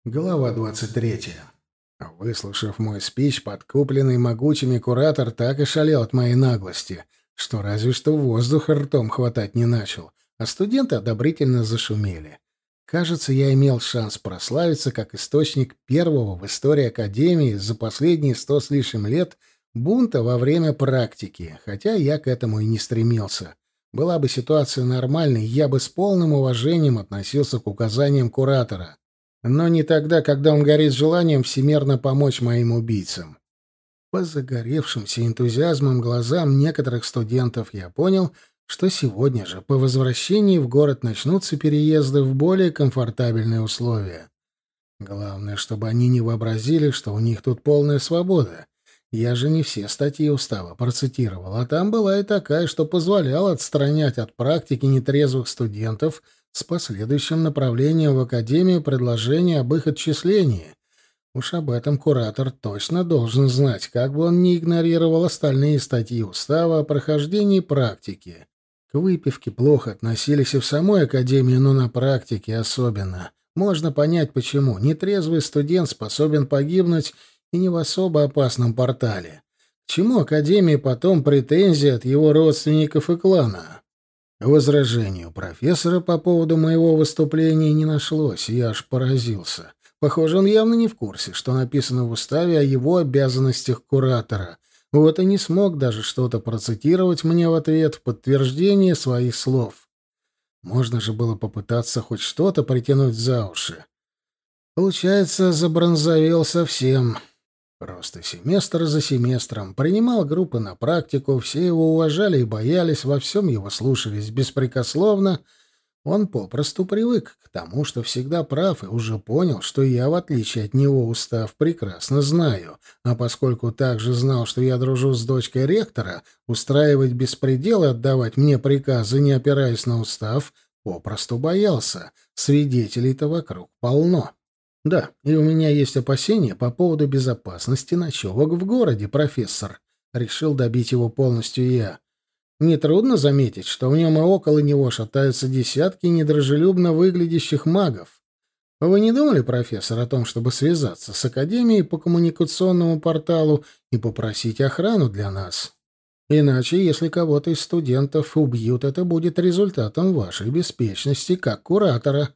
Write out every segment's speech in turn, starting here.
Глава 23. Выслушав мой спич, подкупленный могучими куратор так и шалел от моей наглости, что разве что воздух ртом хватать не начал, а студенты одобрительно зашумели. Кажется, я имел шанс прославиться как источник первого в истории Академии за последние 100 с лишним лет бунта во время практики, хотя я к этому и не стремился. Была бы ситуация нормальной, я бы с полным уважением относился к указаниям куратора. Но не тогда, когда он горит желанием всемерно помочь моим убийцам. По загоревшимся энтузиазмом глазам некоторых студентов я понял, что сегодня же, по возвращении в город, начнутся переезды в более комфортабельные условия. Главное, чтобы они не вообразили, что у них тут полная свобода. Я же не все статьи устава процитировал, а там была и такая, что позволяла отстранять от практики нетрезвых студентов с последующим направлением в академию предложения об их отчислении. Уж об этом куратор точно должен знать, как бы он ни игнорировал остальные статьи устава о прохождении практики. К выпивке плохо относились и в самой академии, но на практике особенно. Можно понять, почему. Нетрезвый студент способен погибнуть и не в особо опасном портале. К чему академии потом претензии от его родственников и клана? Возражений у профессора по поводу моего выступления не нашлось, и я аж поразился. Похоже, он явно не в курсе, что написано в уставе о его обязанностях куратора. Вот и не смог даже что-то процитировать мне в ответ в подтверждение своих слов. Можно же было попытаться хоть что-то притянуть за уши. Получается, забронзовел совсем. Просто семестр за семестром принимал группы на практику, все его уважали и боялись, во всем его слушались беспрекословно. Он попросту привык к тому, что всегда прав, и уже понял, что я, в отличие от него, устав прекрасно знаю. А поскольку также знал, что я дружу с дочкой ректора, устраивать беспредел и отдавать мне приказы, не опираясь на устав, попросту боялся. Свидетелей-то вокруг полно. Да, и у меня есть опасения по поводу безопасности ночевок в городе, профессор. Решил добить его полностью я. Нетрудно заметить, что в нем и около него шатаются десятки недружелюбно выглядящих магов. Вы не думали, профессор, о том, чтобы связаться с Академией по коммуникационному порталу и попросить охрану для нас? Иначе, если кого-то из студентов убьют, это будет результатом вашей беспечности как куратора.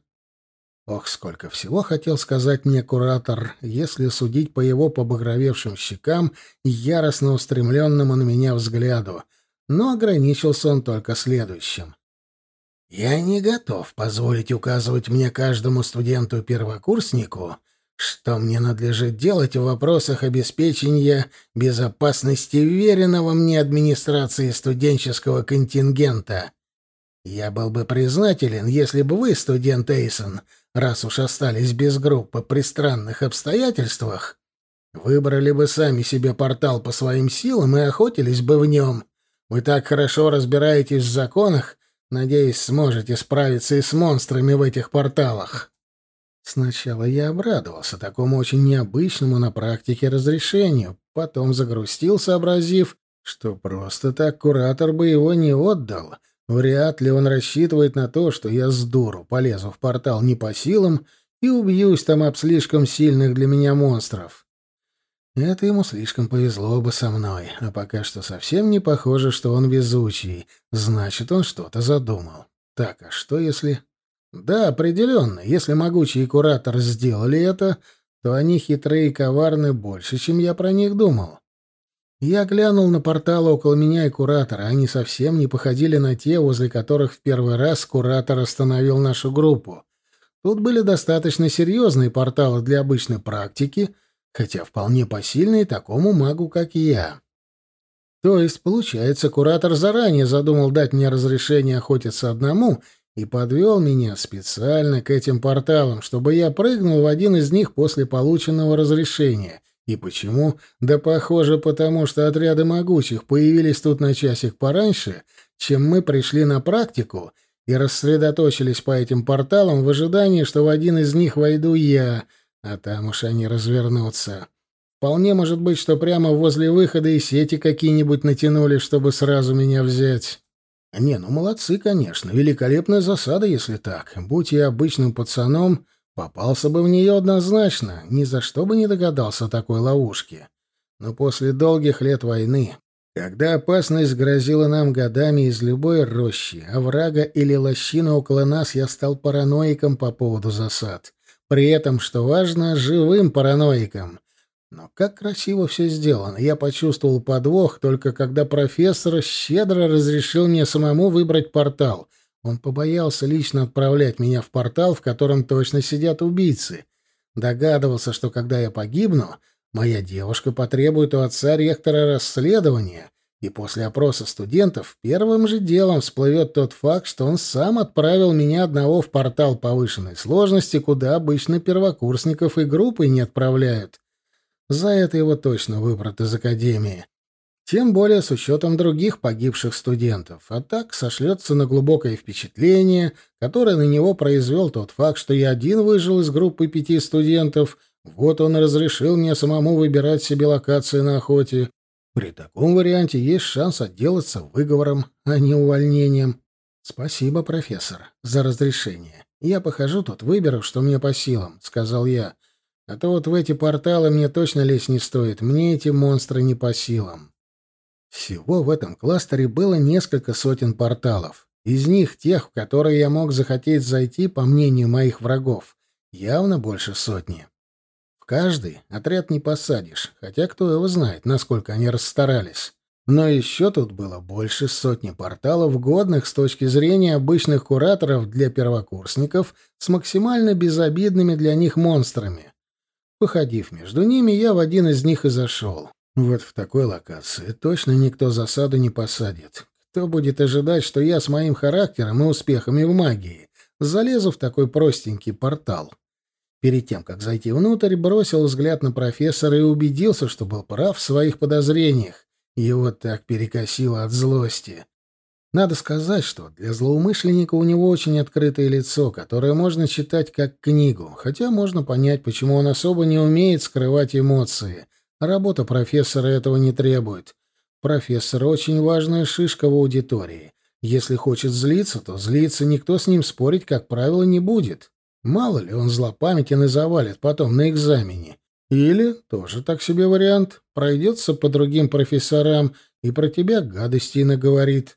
Ох, сколько всего хотел сказать мне куратор, если судить по его побагровевшим щекам и яростно устремленному на меня взгляду. Но ограничился он только следующим. «Я не готов позволить указывать мне каждому студенту-первокурснику, что мне надлежит делать в вопросах обеспечения безопасности веренного мне администрации студенческого контингента. Я был бы признателен, если бы вы, студент Эйсон, раз уж остались без группы при странных обстоятельствах, выбрали бы сами себе портал по своим силам и охотились бы в нем. Вы так хорошо разбираетесь в законах, надеюсь, сможете справиться и с монстрами в этих порталах». Сначала я обрадовался такому очень необычному на практике разрешению, потом загрустил, сообразив, что просто так куратор бы его не отдал. Вряд ли он рассчитывает на то, что я с дуру полезу в портал не по силам и убьюсь там об слишком сильных для меня монстров. Это ему слишком повезло бы со мной, а пока что совсем не похоже, что он везучий. Значит, он что-то задумал. Так, а что если... Да, определенно, если могучий куратор сделали это, то они хитрые и коварны больше, чем я про них думал. Я глянул на порталы около меня и куратора. Они совсем не походили на те, возле которых в первый раз куратор остановил нашу группу. Тут были достаточно серьезные порталы для обычной практики, хотя вполне посильные такому магу, как я. То есть, получается, куратор заранее задумал дать мне разрешение охотиться одному и подвел меня специально к этим порталам, чтобы я прыгнул в один из них после полученного разрешения. И почему? Да, похоже, потому что отряды могучих появились тут на часик пораньше, чем мы пришли на практику, и рассредоточились по этим порталам в ожидании, что в один из них войду я, а там уж они развернутся. Вполне может быть, что прямо возле выхода и сети какие-нибудь натянули, чтобы сразу меня взять. Не, ну молодцы, конечно, великолепная засада, если так. Будь я обычным пацаном, Попался бы в нее однозначно, ни за что бы не догадался о такой ловушке. Но после долгих лет войны, когда опасность грозила нам годами из любой рощи, оврага или лощины около нас, я стал параноиком по поводу засад. При этом, что важно, живым параноиком. Но как красиво все сделано. Я почувствовал подвох только когда профессор щедро разрешил мне самому выбрать портал. Он побоялся лично отправлять меня в портал, в котором точно сидят убийцы. Догадывался, что когда я погибну, моя девушка потребует у отца ректора расследования, и после опроса студентов первым же делом всплывет тот факт, что он сам отправил меня одного в портал повышенной сложности, куда обычно первокурсников и группы не отправляют. За это его точно выбрат из академии. Тем более с учетом других погибших студентов. А так сошлется на глубокое впечатление, которое на него произвел тот факт, что я один выжил из группы 5 студентов. Вот он разрешил мне самому выбирать себе локации на охоте. При таком варианте есть шанс отделаться выговором, а не увольнением. «Спасибо, профессор, за разрешение. Я похожу тут, выберу, что мне по силам», — сказал я. «А то вот в эти порталы мне точно лезть не стоит. Мне эти монстры не по силам». Всего в этом кластере было несколько сотен порталов. Из них тех, в которые я мог захотеть зайти, по мнению моих врагов, явно больше сотни. В каждый отряд не посадишь, хотя кто его знает, насколько они расстарались. Но еще тут было больше сотни порталов, годных с точки зрения обычных кураторов для первокурсников, с максимально безобидными для них монстрами. Походив между ними, я в один из них и зашел. Вот в такой локации точно никто засаду не посадит. Кто будет ожидать, что я с моим характером и успехами в магии залезу в такой простенький портал? Перед тем, как зайти внутрь, бросил взгляд на профессора и убедился, что был прав в своих подозрениях. Его так перекосило от злости. Надо сказать, что для злоумышленника у него очень открытое лицо, которое можно читать как книгу, хотя можно понять, почему он особо не умеет скрывать эмоции. Работа профессора этого не требует. Профессор — очень важная шишка в аудитории. Если хочет злиться, то злиться, никто с ним спорить, как правило, не будет. Мало ли, он злопамятен и завалит потом на экзамене. Или, тоже так себе вариант, пройдется по другим профессорам и про тебя гадостей наговорит.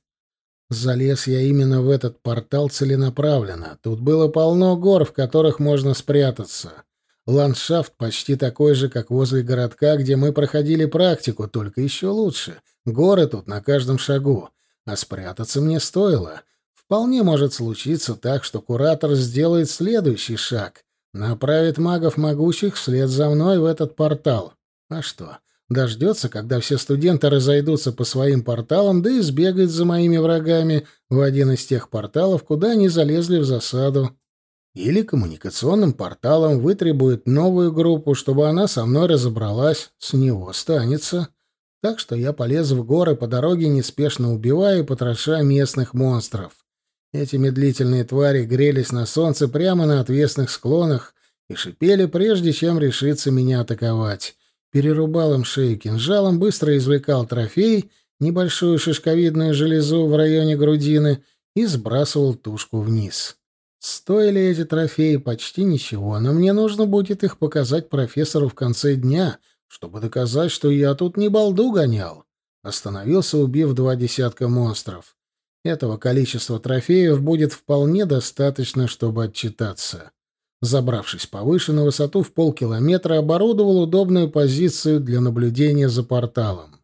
Залез я именно в этот портал целенаправленно. Тут было полно гор, в которых можно спрятаться. Ландшафт почти такой же, как возле городка, где мы проходили практику, только еще лучше. Горы тут на каждом шагу. А спрятаться мне стоило. Вполне может случиться так, что куратор сделает следующий шаг. Направит магов могучих вслед за мной в этот портал. А что, дождется, когда все студенты разойдутся по своим порталам, да и сбегает за моими врагами в один из тех порталов, куда они залезли в засаду. Или коммуникационным порталом вытребует новую группу, чтобы она со мной разобралась, с него останется. Так что я полез в горы по дороге, неспешно убивая и потроша местных монстров. Эти медлительные твари грелись на солнце прямо на отвесных склонах и шипели, прежде чем решиться меня атаковать. Перерубал им шею кинжалом, быстро извлекал трофей, небольшую шишковидную железу в районе грудины, и сбрасывал тушку вниз. Стоили эти трофеи почти ничего, но мне нужно будет их показать профессору в конце дня, чтобы доказать, что я тут не балду гонял. Остановился, убив 2 десятка монстров. Этого количества трофеев будет вполне достаточно, чтобы отчитаться. Забравшись повыше на высоту в полкилометра, оборудовал удобную позицию для наблюдения за порталом.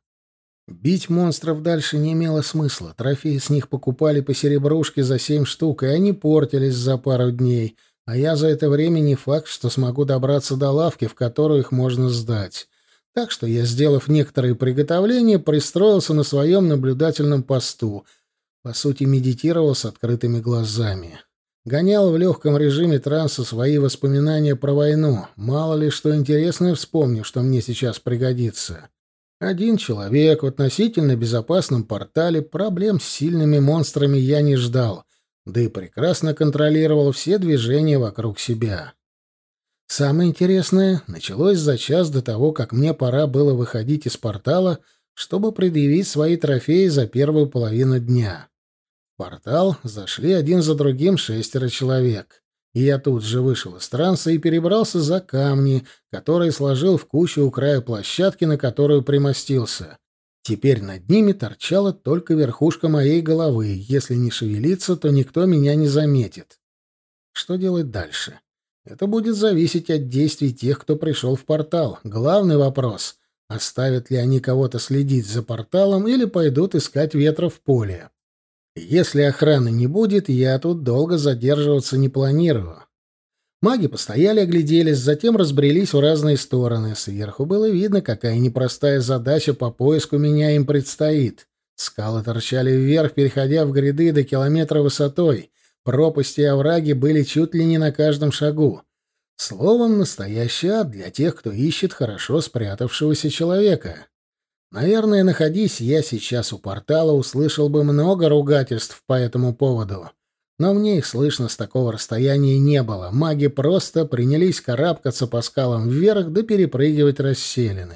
Бить монстров дальше не имело смысла. Трофеи с них покупали по серебрушке за 7 штук, и они портились за пару дней. А я за это время не факт, что смогу добраться до лавки, в которую их можно сдать. Так что я, сделав некоторые приготовления, пристроился на своем наблюдательном посту. По сути, медитировал с открытыми глазами. Гонял в легком режиме транса свои воспоминания про войну. Мало ли что интересное вспомню, что мне сейчас пригодится. Один человек в относительно безопасном портале, проблем с сильными монстрами я не ждал, да и прекрасно контролировал все движения вокруг себя. Самое интересное началось за час до того, как мне пора было выходить из портала, чтобы предъявить свои трофеи за первую половину дня. В портал зашли один за другим 6 человек. И я тут же вышел из транса и перебрался за камни, которые сложил в кучу у края площадки, на которую примостился. Теперь над ними торчала только верхушка моей головы. Если не шевелиться, то никто меня не заметит. Что делать дальше? Это будет зависеть от действий тех, кто пришел в портал. Главный вопрос — оставят ли они кого-то следить за порталом или пойдут искать ветра в поле. Если охраны не будет, я тут долго задерживаться не планирую. Маги постояли, огляделись, затем разбрелись в разные стороны. Сверху было видно, какая непростая задача по поиску меня им предстоит. Скалы торчали вверх, переходя в гряды до километра высотой. Пропасти и овраги были чуть ли не на каждом шагу. Словом, настоящий ад для тех, кто ищет хорошо спрятавшегося человека. Наверное, находись я сейчас у портала, услышал бы много ругательств по этому поводу. Но мне их слышно с такого расстояния не было. Маги просто принялись карабкаться по скалам вверх да перепрыгивать расселины.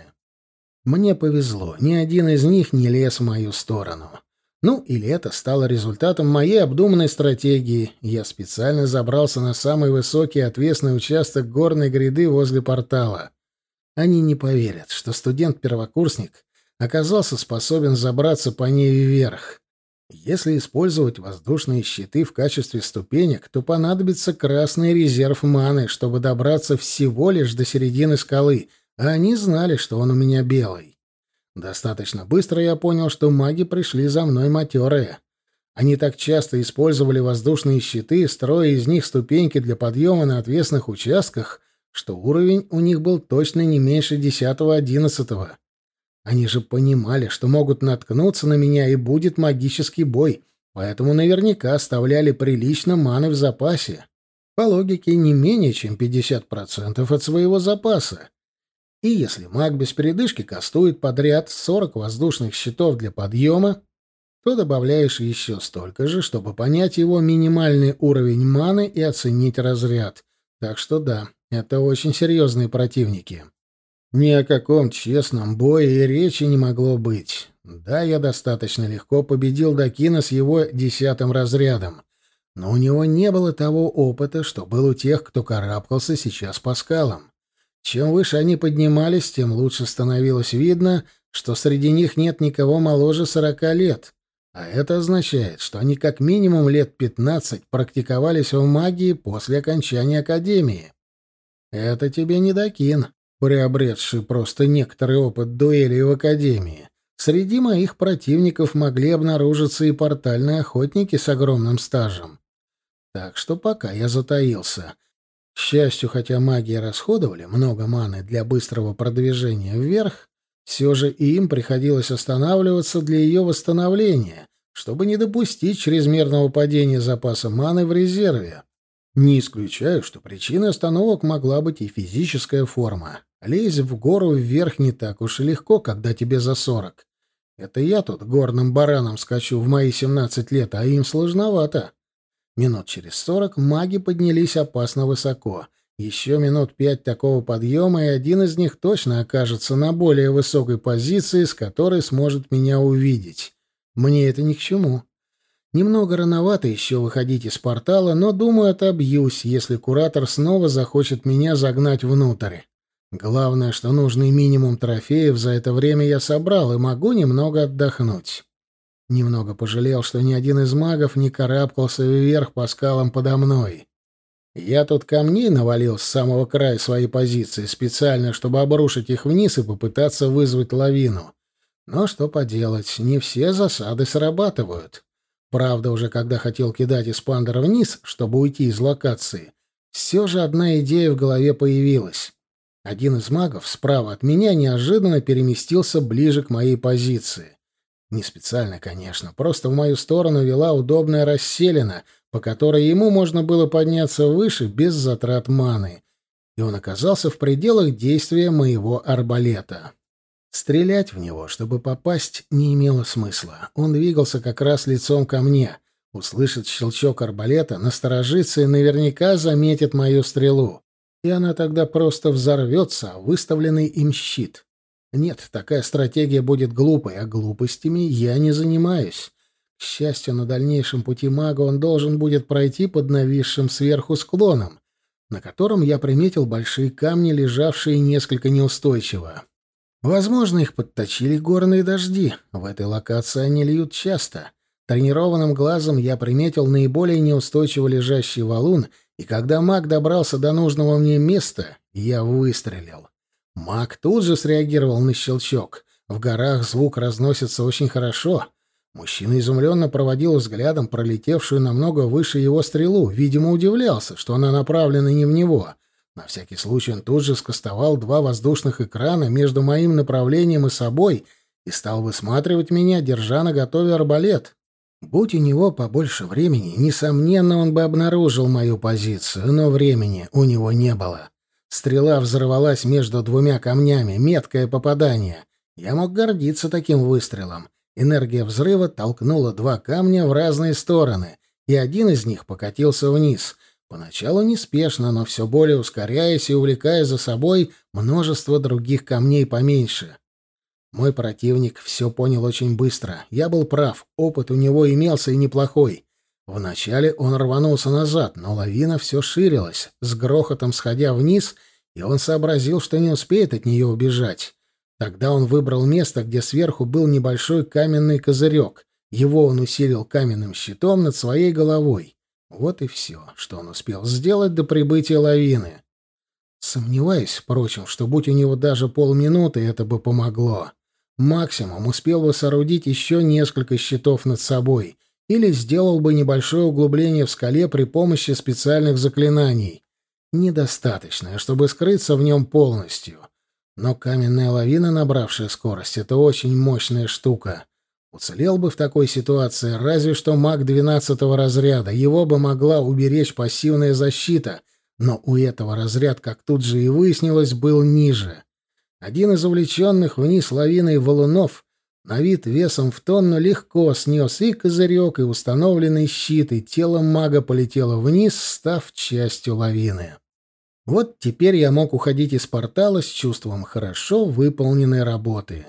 Мне повезло, ни один из них не лез в мою сторону. Ну, или это стало результатом моей обдуманной стратегии. Я специально забрался на самый высокий отвесный участок горной гряды возле портала. Они не поверят, что студент-первокурсник оказался способен забраться по ней вверх. Если использовать воздушные щиты в качестве ступенек, то понадобится красный резерв маны, чтобы добраться всего лишь до середины скалы, а они знали, что он у меня белый. Достаточно быстро я понял, что маги пришли за мной матерые. Они так часто использовали воздушные щиты, строя из них ступеньки для подъема на отвесных участках, что уровень у них был точно не меньше 10-11. Они же понимали, что могут наткнуться на меня и будет магический бой, поэтому наверняка оставляли прилично маны в запасе. По логике, не менее чем 50% от своего запаса. И если маг без передышки кастует подряд 40 воздушных щитов для подъема, то добавляешь еще столько же, чтобы понять его минимальный уровень маны и оценить разряд. Так что да, это очень серьезные противники. Ни о каком честном бое и речи не могло быть. Да, я достаточно легко победил Дакина с его 10-м разрядом, но у него не было того опыта, что был у тех, кто карабкался сейчас по скалам. Чем выше они поднимались, тем лучше становилось видно, что среди них нет никого моложе 40 лет. А это означает, что они как минимум лет 15 практиковались в магии после окончания академии. Это тебе не Дакин, приобретший просто некоторый опыт дуэлей в академии. Среди моих противников могли обнаружиться и портальные охотники с огромным стажем. Так что пока я затаился. К счастью, хотя маги расходовали много маны для быстрого продвижения вверх, все же и им приходилось останавливаться для ее восстановления, чтобы не допустить чрезмерного падения запаса маны в резерве. Не исключаю, что причиной остановок могла быть и физическая форма. Лезть в гору вверх не так уж и легко, когда тебе за 40. Это я тут горным бараном скачу в мои 17 лет, а им сложновато. Минут через 40 маги поднялись опасно высоко. Еще минут 5 такого подъема, и один из них точно окажется на более высокой позиции, с которой сможет меня увидеть. Мне это ни к чему. Немного рановато еще выходить из портала, но, думаю, отобьюсь, если куратор снова захочет меня загнать внутрь. Главное, что нужный минимум трофеев за это время я собрал и могу немного отдохнуть. Немного пожалел, что ни один из магов не карабкался вверх по скалам подо мной. Я тут камней навалил с самого края своей позиции, специально, чтобы обрушить их вниз и попытаться вызвать лавину. Но что поделать, не все засады срабатывают. Правда, уже когда хотел кидать эспандер вниз, чтобы уйти из локации, все же одна идея в голове появилась. Один из магов справа от меня неожиданно переместился ближе к моей позиции. Не специально, конечно, просто в мою сторону вела удобная расселина, по которой ему можно было подняться выше без затрат маны, и он оказался в пределах действия моего арбалета. Стрелять в него, чтобы попасть, не имело смысла. Он двигался как раз лицом ко мне. Услышит щелчок арбалета, насторожится и наверняка заметит мою стрелу. И она тогда просто взорвется, выставленный им щит. Нет, такая стратегия будет глупой, а глупостями я не занимаюсь. К счастью, на дальнейшем пути мага он должен будет пройти под нависшим сверху склоном, на котором я приметил большие камни, лежавшие несколько неустойчиво. Возможно, их подточили горные дожди. В этой локации они льют часто. Тренированным глазом я приметил наиболее неустойчиво лежащий валун, и когда маг добрался до нужного мне места, я выстрелил. Маг тут же среагировал на щелчок. В горах звук разносится очень хорошо. Мужчина изумленно проводил взглядом пролетевшую намного выше его стрелу, видимо, удивлялся, что она направлена не в него. На всякий случай он тут же скостовал 2 воздушных экрана между моим направлением и собой и стал высматривать меня, держа наготове арбалет. Будь у него побольше времени, несомненно, он бы обнаружил мою позицию, но времени у него не было. Стрела взорвалась между 2 камнями, меткое попадание. Я мог гордиться таким выстрелом. Энергия взрыва толкнула 2 камня в разные стороны, и один из них покатился вниз. Поначалу неспешно, но все более ускоряясь и увлекая за собой множество других камней поменьше. Мой противник все понял очень быстро. Я был прав, опыт у него имелся и неплохой. Вначале он рванулся назад, но лавина все ширилась, с грохотом сходя вниз, и он сообразил, что не успеет от нее убежать. Тогда он выбрал место, где сверху был небольшой каменный козырек. Его он усилил каменным щитом над своей головой. Вот и все, что он успел сделать до прибытия лавины. Сомневаюсь, впрочем, что будь у него даже полминуты, это бы помогло. Максимум успел бы соорудить еще несколько щитов над собой или сделал бы небольшое углубление в скале при помощи специальных заклинаний. Недостаточное, чтобы скрыться в нем полностью. Но каменная лавина, набравшая скорость, — это очень мощная штука. Уцелел бы в такой ситуации разве что маг 12-го разряда. Его бы могла уберечь пассивная защита, но у этого разряд, как тут же и выяснилось, был ниже. Один из увлеченных вниз лавиной валунов, на вид весом в тонну, легко снес и козырек, и установленный щит, и тело мага полетело вниз, став частью лавины. Вот теперь я мог уходить из портала с чувством хорошо выполненной работы.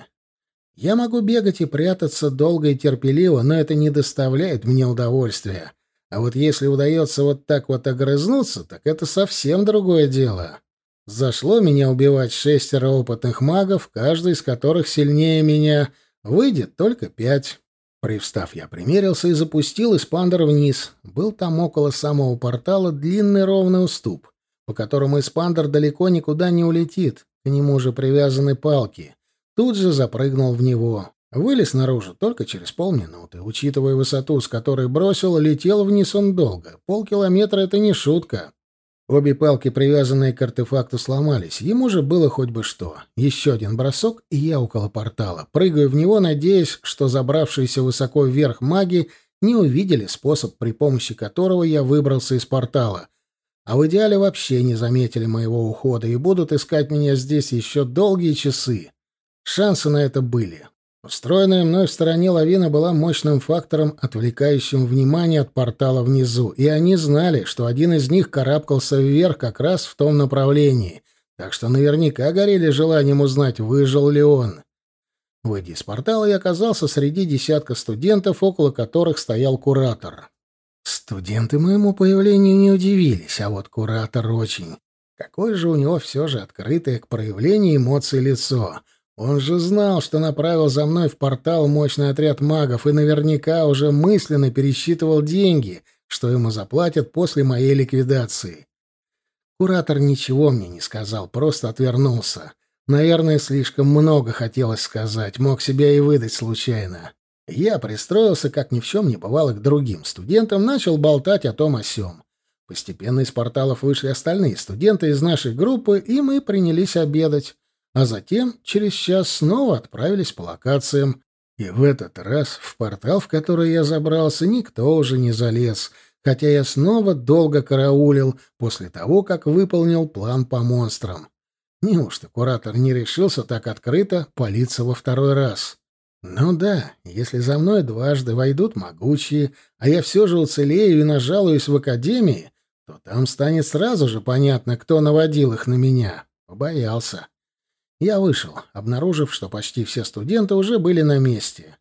Я могу бегать и прятаться долго и терпеливо, но это не доставляет мне удовольствия. А вот если удается вот так вот огрызнуться, так это совсем другое дело. Зашло меня убивать 6 опытных магов, каждый из которых сильнее меня. Выйдет только 5. Привстав, я примерился и запустил эспандер вниз. Был там около самого портала длинный ровный уступ, по которому эспандер далеко никуда не улетит. К нему же привязаны палки. Тут же запрыгнул в него. Вылез наружу только через полминуты. Учитывая высоту, с которой бросил, летел вниз он долго. Полкилометра — это не шутка. Обе палки, привязанные к артефакту, сломались. Ему же было хоть бы что. Еще один бросок, и я около портала. Прыгаю в него, надеясь, что забравшиеся высоко вверх маги не увидели способ, при помощи которого я выбрался из портала. А в идеале вообще не заметили моего ухода и будут искать меня здесь еще долгие часы. Шансы на это были. Устроенная мной в стороне лавина была мощным фактором, отвлекающим внимание от портала внизу, и они знали, что один из них карабкался вверх как раз в том направлении, так что наверняка горели желанием узнать, выжил ли он. Выйдя из портала, я оказался среди десятка студентов, около которых стоял куратор. Студенты моему появлению не удивились, а вот куратор очень. Какое же у него все же открытое к проявлению эмоций лицо. Он же знал, что направил за мной в портал мощный отряд магов и наверняка уже мысленно пересчитывал деньги, что ему заплатят после моей ликвидации. Куратор ничего мне не сказал, просто отвернулся. Наверное, слишком много хотелось сказать, мог себя и выдать случайно. Я пристроился, как ни в чем не бывало, к другим студентам, начал болтать о том о сём. Постепенно из порталов вышли остальные студенты из нашей группы, и мы принялись обедать. А затем, через час, снова отправились по локациям. И в этот раз в портал, в который я забрался, никто уже не залез, хотя я снова долго караулил после того, как выполнил план по монстрам. Неужто куратор не решился так открыто палиться во второй раз? Ну да, если за мной дважды войдут могучие, а я все же уцелею и нажалуюсь в академии, то там станет сразу же понятно, кто наводил их на меня. Побоялся. Я вышел, обнаружив, что почти все студенты уже были на месте.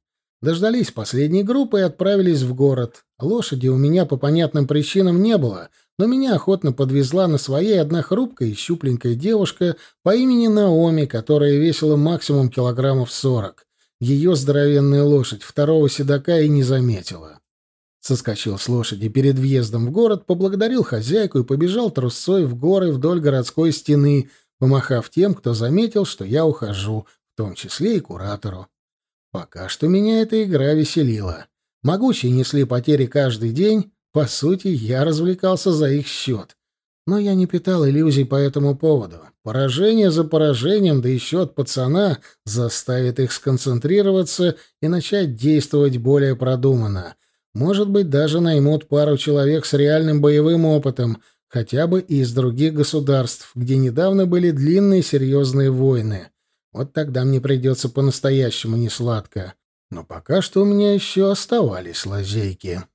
Дождались последней группы и отправились в город. Лошади у меня по понятным причинам не было, но меня охотно подвезла на своей одна хрупкая и щупленькая девушка по имени Наоми, которая весила максимум килограммов 40. Ее здоровенная лошадь второго седока и не заметила. Соскочил с лошади перед въездом в город, поблагодарил хозяйку и побежал трусцой в горы вдоль городской стены, помахав тем, кто заметил, что я ухожу, в том числе и куратору. Пока что меня эта игра веселила. Могучие несли потери каждый день, по сути, я развлекался за их счет. Но я не питал иллюзий по этому поводу. Поражение за поражением, да еще от пацана, заставит их сконцентрироваться и начать действовать более продуманно. Может быть, даже наймут пару человек с реальным боевым опытом, хотя бы и из других государств, где недавно были длинные серьезные войны. Вот тогда мне придется по-настоящему несладко. Но пока что у меня еще оставались лазейки.